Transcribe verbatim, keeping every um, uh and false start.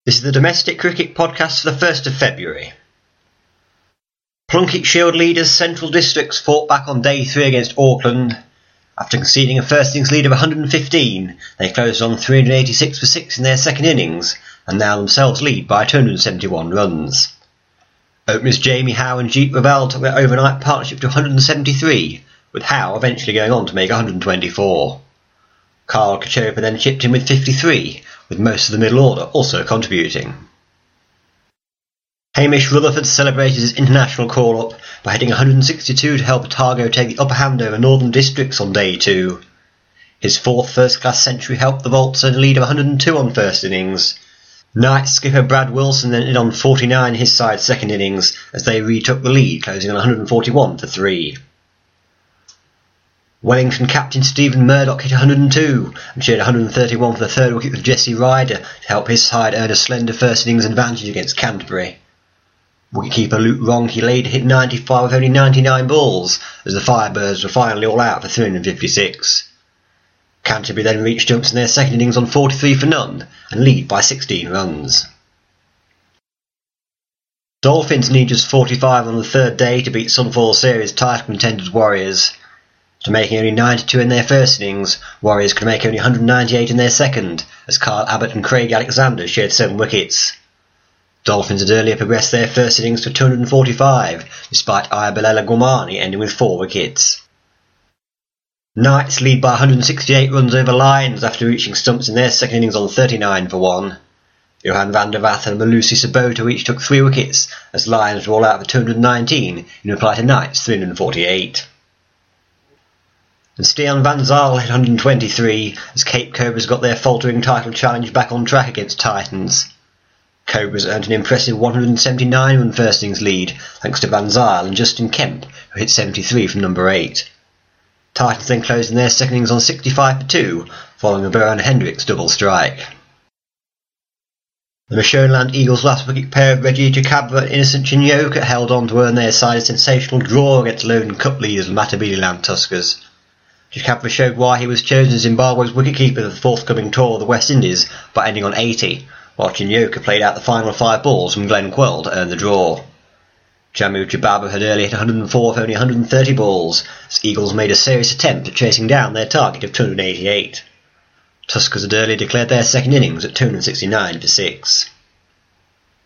This is the Domestic Cricket Podcast for the first of February. Plunket Shield leaders Central Districts fought back on day three against Auckland. After conceding a first innings lead of one hundred fifteen, they closed on three hundred eighty-six for six in their second innings, and now themselves lead by two hundred seventy-one runs. Openers Jamie Howe and Jeet Raval took their overnight partnership to one hundred seventy-three, with Howe eventually going on to make one hundred twenty-four. Carl Kachopa then chipped in with fifty-three, with most of the middle order also contributing. Hamish Rutherford celebrated his international call-up by hitting one hundred sixty-two to help Otago take the upper hand over Northern Districts on day two. His fourth first-class century helped the Volts earn a lead of one hundred two on first innings. Knights skipper Brad Wilson then ended on forty-nine in his side's second innings as they retook the lead, closing on one hundred forty-one for three. Wellington captain Stephen Murdoch hit one hundred two and shared one hundred thirty-one for the third wicket with Jesse Ryder to help his side earn a slender first innings advantage against Canterbury. Wicketkeeper Luke Ronke later hit ninety-five with only ninety-nine balls as the Firebirds were finally all out for three hundred fifty-six. Canterbury then reached jumps in their second innings on forty-three for none and lead by sixteen runs. Dolphins need just forty-five on the third day to beat Sunfall Series title contenders Warriors. After making only ninety-two in their first innings, Warriors could make only one hundred ninety-eight in their second, as Kyle Abbott and Craig Alexander shared seven wickets. Dolphins had earlier progressed their first innings to two hundred forty-five, despite Ayabalella Gumani ending with four wickets. Knights lead by one hundred sixty-eight runs over Lions after reaching stumps in their second innings on thirty-nine for one. Johan van der Vath and Malusi Sabota each took three wickets, as Lions were all out for two hundred nineteen in reply to Knights' three hundred forty-eight. And Stiaan van Zyl hit one hundred twenty-three as Cape Cobras got their faltering title challenge back on track against Titans. Cobras earned an impressive one hundred seventy-nine run first innings lead thanks to Van Zyl and Justin Kemp, who hit seventy-three from number eight. Titans then closed in their second innings on sixty-five for two, following a Byrne Hendricks double strike. The Mashonaland Eagles' last wicket pair of Reggie Chakabra and Innocent Chinyoka held on to earn their side a sensational draw against Logan Cup leaders Matabeleland Tuskers. Chakabra showed why he was chosen as Zimbabwe's wicketkeeper for the forthcoming tour of the West Indies by ending on eighty, while Chinyoka played out the final five balls from Glenn Quell to earn the draw. Jamu Chibaba had earlier hit one hundred four for only one hundred thirty balls, as Eagles made a serious attempt at chasing down their target of two hundred eighty-eight. Tuskers had earlier declared their second innings at two hundred sixty-nine for six.